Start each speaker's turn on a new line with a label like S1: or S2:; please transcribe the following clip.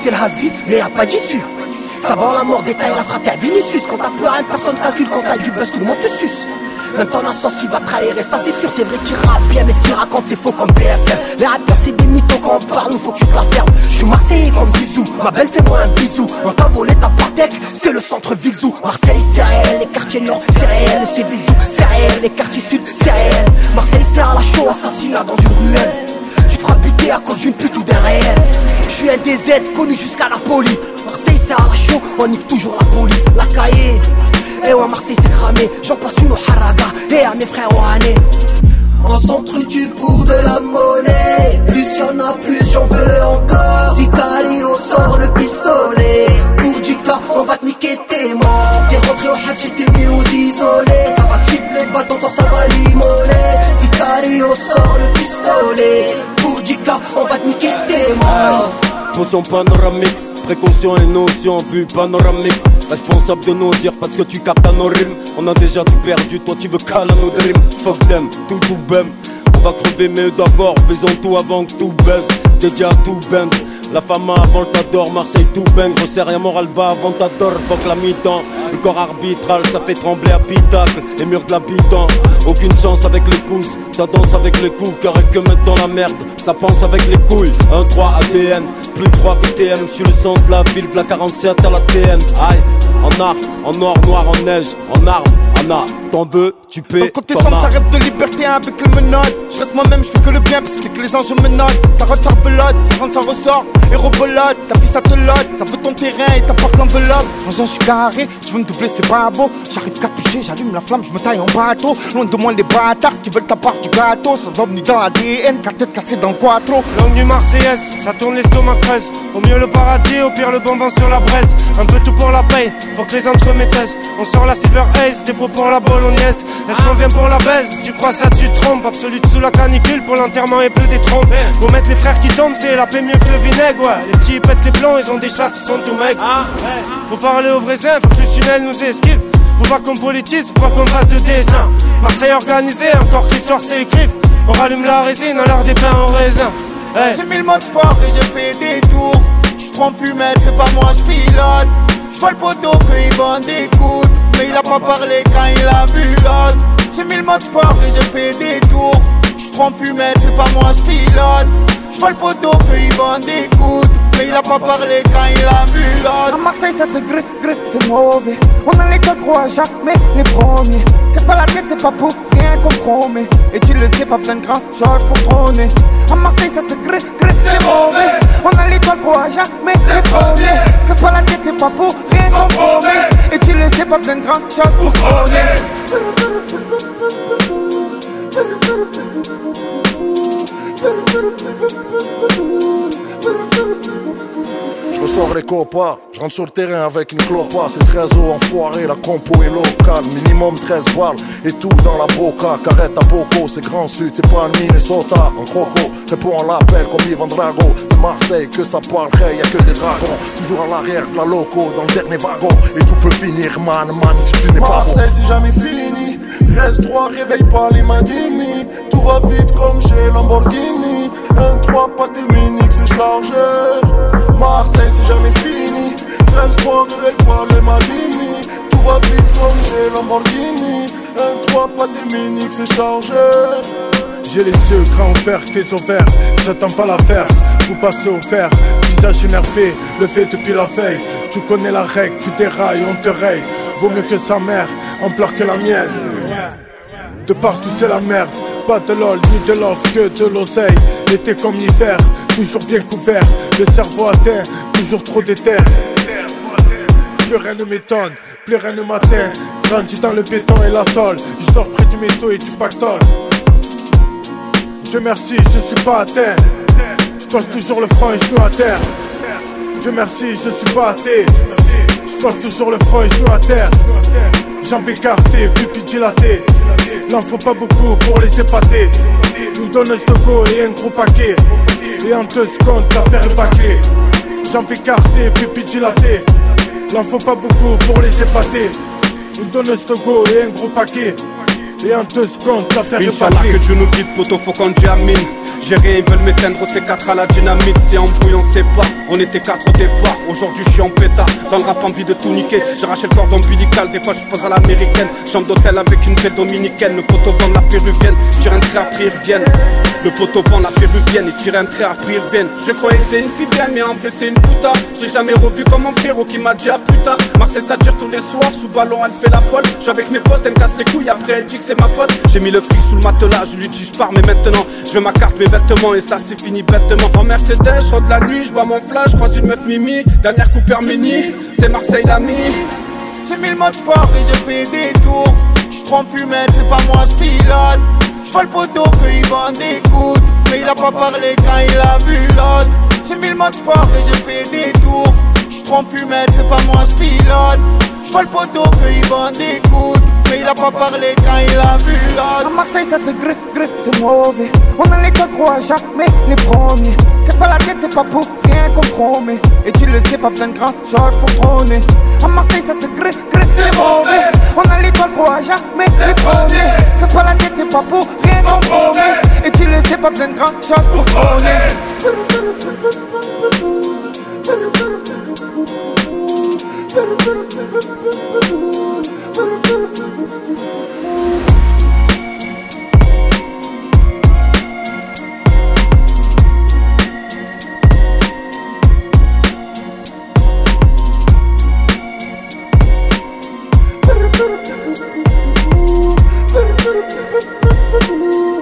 S1: t'es le hasi, mais y'a pas d'issue. Savoir la mort détaille la frappe à Vinicius. Quand t'as plus rien, personne calcule. Quand t'as du buzz, tout le monde te suce. Même ton associé il va trahir et ça c'est sûr. C'est vrai qu'il rappe bien mais ce qu'il raconte c'est faux comme BFM. Les rappeurs c'est des mythos quand on parle, nous faut que tu te la fermes. Je suis Marseillais comme Zizou, ma belle fais-moi un bisou. On t'a volé ta Patek, c'est le centre-ville Zou. Marseille c'est réel, les quartiers nord c'est réel. C'est Vizou, c'est réel, les quartiers sud c'est réel. Marseille c'est à la chaux, assassinat dans une ruelle. Tu te feras buter à cause d'une pute ou d'un réel. Je suis un DZ connu jusqu'à Napoli. Marseille c'est à la chaux, on nique toujours la police. La cahier. Et ouais Marseille c'est cramé, j'en passe une au haraga. Et à mes frères au hané. On s'entretue pour de la monnaie. Plus y'en a plus j'en veux encore. Sicario sort le pistolet. Pour du cas on va te niquer tes morts. T'es rentré au hab j'étais mis aux isolés. Ça va tripler balle ton ça va limoler. Sicario sort le pistolet. Pour du cas on va te niquer tes morts.
S2: Potion panoramique, précaution et notion, vue panoramique. Responsable de nos dires parce que tu captes à nos rimes. On a déjà tout perdu, toi tu veux caler à nos dreams. Fuck them, tout bam. On va crever mais d'abord, faisons tout avant que tout baisse. Dédié à tout bang. La femme avant le t'adore, Marseille tout bang. Resserre y'a moral bas avant t'adore. Fuck la mi-temps, le corps arbitral, ça fait trembler habitacle. Les murs de l'habitant, aucune chance avec les coups. Ça danse avec les coups, car que mettre dans la merde. Ça pense avec les couilles, 1-3 ADN. Plus froid que TM, je suis le sang de la ville, de la 47 à la TN. Aïe, en art, en or, noir, en neige, en armes, Anna, t'en veux, tu paies.
S3: Donc côté sombre, ça rêve de liberté avec le menottes. Je reste moi-même, je fais que le bien, parce que les anges me notent. Ça rentre, ça rebelote, ça rentre, ça ressort. Et rebolote, ta fille ça te lote. Ça veut ton terrain et t'apporte l'enveloppe. Franchement, je suis carré, je veux me doubler, c'est pas beau. J'arrive capuché, j'allume la flamme, je me taille en bateau. Loin de moi les bâtards, qui veulent ta part du gâteau. Sans ovni dans l'ADN, qu'à tête cassée dans le quattro.
S4: Langue du Marseillaise, ça tourne l'estomac creuse. Au mieux le paradis, au pire le bon vent sur la braise. Un peu tout pour la paye, faut que les entremaîtresses. On sort la Silver Ace, des beaux pour la bolognaise. Est-ce qu'on vient pour la baise? Tu crois ça, tu te trompes. Absolute sous la canicule, pour l'enterrement et peu des trompes. Pour mettre les frères qui tombent, c'est la paix mieux que le vinaigre, ouais. Les petits ils pètent les blancs, ils ont des chasses, ils sont tout maigres. Faut parler aux vrais uns, faut que le tunnel nous esquive. Faut pas qu'on politise, faut pas qu'on fasse de dessin. Marseille organisé, encore que l'histoire s'écrive. On rallume la résine, on leur des pains au raisin.
S3: J'ai mis le mode sport et j'ai fait des tours. J'suis trop en fumette, c'est pas moi j'pilote. J'vois le poteau qu'il vend des coudes, mais il a pas parlé quand il a vu l'autre. J'ai mis le mode sport et j'ai fait des tours. J'suis trop en fumette, c'est pas moi j'pilote. J'vois le poteau qu'il vend des coudes, mais il a pas parlé quand il a vu l'autre. À Marseille ça se grille, c'est mauvais. On a les gars gros à jamais les premiers. Casse pas la tête, c'est pas pour rien qu'on promet. Et tu le sais, pas plein de grands choses pour trôner. À Marseille ça se grille, c'est mauvais. On a les gars gros à jamais les premiers. Casse pas la tête, c'est pas pour rien qu'on promet. Et tu le sais, pas plein de grandes choses pour trôner.
S5: Je ressors les copas, je rentre sur le terrain avec une clopa. C'est 13 eaux enfoiré, la compo est locale. Minimum 13 balles et tout dans la boca. Carrette à Boko, c'est Grand Sud, c'est pas un Minnesota. En croco, réponds à l'appel comme Ivan Drago. C'est Marseille que ça parle, hey, y'a que des dragons. Toujours à l'arrière de la loco, dans le dernier wagon. Et tout peut finir, man, si tu n'es pas bon.
S6: Marseille c'est jamais fini. 13-3, réveille pas les Maghini. Tout va vite comme chez Lamborghini. 1-3, pas tes miniques, c'est chargé. Marseille c'est jamais fini. 13-3, réveille pas les Maghini. Tout va vite comme chez Lamborghini. 1-3, pas tes miniques, c'est chargé.
S7: J'ai les yeux grands ouverts, tes ovaires, j'attends pas la faire, vous passez au fer, visage énervé, levé depuis la veille. Tu connais la règle, tu dérailles, on te raye. Vaut mieux que sa mère, on pleure que la mienne. De partout c'est la merde, pas de lol ni de l'offre que de l'oseille. L'été comme l'hiver, toujours bien couvert, le cerveau atteint, toujours trop déter. Plus rien ne m'étonne, plus rien ne m'atteint. Grandi dans le béton et la tôle, je dors près du métaux et du pactole. Dieu merci, je suis pas atteint. Je pose toujours le front et je genou à terre. Dieu merci, je suis pas athée. Je pose toujours le front et je genou à terre. Jambes écartées, pupilles dilatées. N'en faut pas beaucoup pour les épater. Une donneuse de go et un gros paquet. Et en 2 secondes, l'affaire est bâclée. Jambes écartées, pupilles dilatées. N'en faut pas beaucoup pour les épater. Une donneuse de go et un gros paquet. Et en 2 secondes, l'affaire est bâclée.
S8: Inch'Allah que Dieu nous guide, poto, faut qu'on diamine.
S2: J'ai rien, ils veulent m'éteindre, c'est 4 à la dynamite. C'est en brouille, on sait pas, on était 4 au départ. Aujourd'hui je suis en pétard, dans le rap envie de tout niquer. J'ai arraché le cordon ombilical, des fois je pose à l'américaine. Chambre d'hôtel avec une vraie dominicaine. Le poteau vend la péruvienne, tire un trait après ils reviennent. Le poteau vend la péruvienne, il tire un trait après ils reviennent. Je croyais que c'est une fille bien, mais en vrai c'est une puta. Je l'ai jamais revu comme mon frérot qui m'a dit à plus tard. Marseille ça tire tous les soirs, sous ballon elle fait la folle. Je suis avec mes potes, elle me casse les couilles, après elle dit que c'est ma faute. J'ai mis le fric sous le matelas, je lui dis je pars mais maintenant je veux ma carte, mes vêtements et ça c'est fini bêtement. En Mercedes, je rentre la nuit, je bois mon flash, je croise une meuf Mimi. Dernière Cooper Mini, c'est Marseille l'ami.
S3: J'ai mis le mode sport et je fais des tours. J'suis trop en fumette, c'est pas moi j'pilote. J'vois le poteau qu'il vend des coudes, mais il a pas parlé quand il a vu l'autre. J'ai mis le mode sport et je fais des tours. J'suis trop en fumette, c'est pas moi j'pilote. J'vois le poteau qu'il vend des coudes, mais il a pas parlé quand il a vu l'autre. À Marseille ça se grippe, c'est mauvais. On a l'école, croit jamais les premiers. Casse pas la tête, c'est pas pour rien qu'on promet. Et tu le sais, pas plein de grands choses pour trôner. À Marseille ça se grippe, c'est mauvais. On a l'école, croit jamais les premiers. Casse pas la tête, c'est pas pour rien qu'on promet. Et tu le sais, pas plein de grands choses pour trôner.
S1: Ooh.